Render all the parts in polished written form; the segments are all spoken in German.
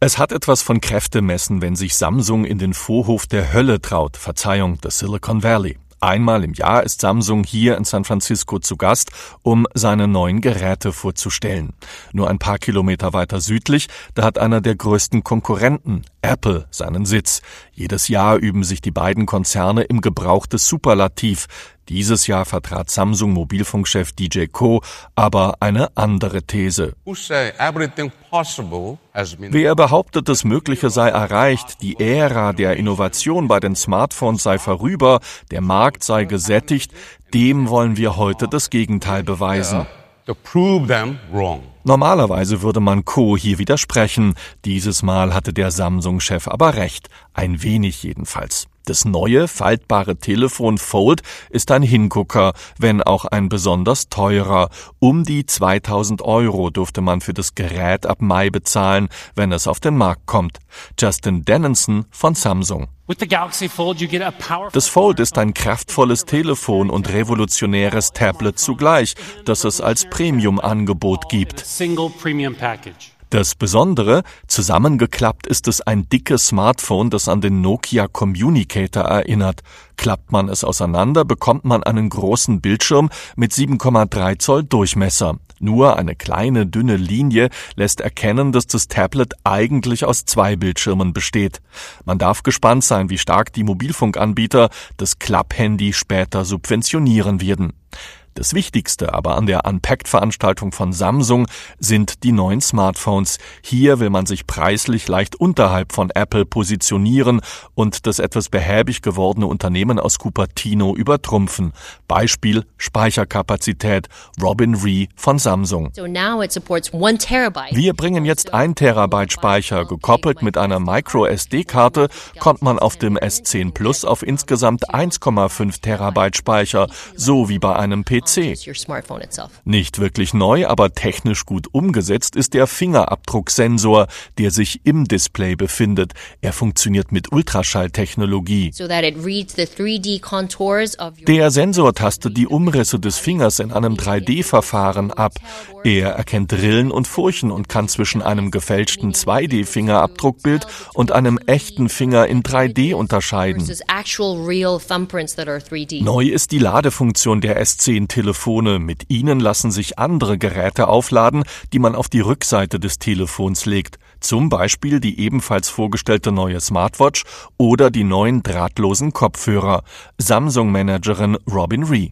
Es hat etwas von Kräftemessen, wenn sich Samsung in den Vorhof der Hölle traut, das Silicon Valley. Einmal im Jahr ist Samsung hier in San Francisco zu Gast, um seine neuen Geräte vorzustellen. Nur ein paar Kilometer weiter südlich, da hat einer der größten Konkurrenten, Apple, seinen Sitz. Jedes Jahr üben sich die beiden Konzerne im Gebrauch des Superlativ. Dieses Jahr vertrat Samsung-Mobilfunkchef DJ Ko aber eine andere These. Wer behauptet, das Mögliche sei erreicht, die Ära der Innovation bei den Smartphones sei vorüber, der Markt sei gesättigt, dem wollen wir heute das Gegenteil beweisen. Normalerweise würde man Ko hier widersprechen. Dieses Mal hatte der Samsung-Chef aber recht. Ein wenig jedenfalls. Das neue, faltbare Telefon Fold ist ein Hingucker, wenn auch ein besonders teurer. Um die 2.000 € durfte man für das Gerät ab Mai bezahlen, wenn es auf den Markt kommt. Justin Dennison von Samsung. Das Fold ist ein kraftvolles Telefon und revolutionäres Tablet zugleich, das es als Premium-Angebot gibt. Das Besondere, zusammengeklappt ist es ein dickes Smartphone, das an den Nokia Communicator erinnert. Klappt man es auseinander, bekommt man einen großen Bildschirm mit 7,3 Zoll Durchmesser. Nur eine kleine, dünne Linie lässt erkennen, dass das Tablet eigentlich aus 2 Bildschirmen besteht. Man darf gespannt sein, wie stark die Mobilfunkanbieter das Klapphandy später subventionieren werden. Das Wichtigste aber an der Unpacked-Veranstaltung von Samsung sind die neuen Smartphones. Hier will man sich preislich leicht unterhalb von Apple positionieren und das etwas behäbig gewordene Unternehmen aus Cupertino übertrumpfen. Beispiel Speicherkapazität, Robin Ree von Samsung. Wir bringen jetzt 1 Terabyte Speicher. Gekoppelt mit einer Micro-SD-Karte kommt man auf dem S10 Plus auf insgesamt 1,5 Terabyte Speicher, so wie bei einem PC. Nicht wirklich neu, aber technisch gut umgesetzt ist der Fingerabdrucksensor, der sich im Display befindet. Er funktioniert mit Ultraschalltechnologie. Der Sensor tastet die Umrisse des Fingers in einem 3D-Verfahren ab. Er erkennt Rillen und Furchen und kann zwischen einem gefälschten 2D-Fingerabdruckbild und einem echten Finger in 3D unterscheiden. Neu ist die Ladefunktion der S10-Telefone. Mit ihnen lassen sich andere Geräte aufladen, die man auf die Rückseite des Telefons legt. Zum Beispiel die ebenfalls vorgestellte neue Smartwatch oder die neuen drahtlosen Kopfhörer. Samsung-Managerin Robin Ree.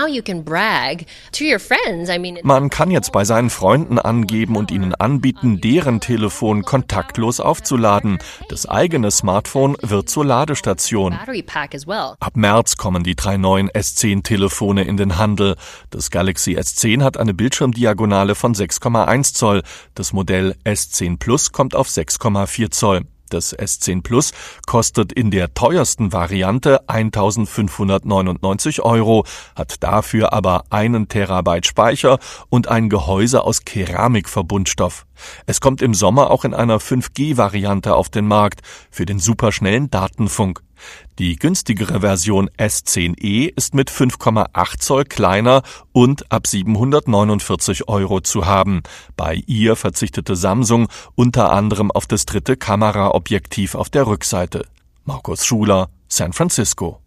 Man kann jetzt bei seinen Freunden angeben und ihnen anbieten, deren Telefon kontaktlos aufzuladen. Das eigene Smartphone wird zur Ladestation. Ab März kommen die 3 neuen S10-Telefone in den Handel. Das Galaxy S10 hat eine Bildschirmdiagonale von 6,1 Zoll. Das Modell S10 Plus kommt auf 6,4 Zoll. Das S10 Plus kostet in der teuersten Variante 1.599 €, hat dafür aber 1 Terabyte Speicher und ein Gehäuse aus Keramikverbundstoff. Es kommt im Sommer auch in einer 5G-Variante auf den Markt für den superschnellen Datenfunk. Die günstigere Version S10e ist mit 5,8 Zoll kleiner und ab 749 € zu haben. Bei ihr verzichtete Samsung unter anderem auf das dritte Kameraobjektiv auf der Rückseite. Markus Schuler, San Francisco.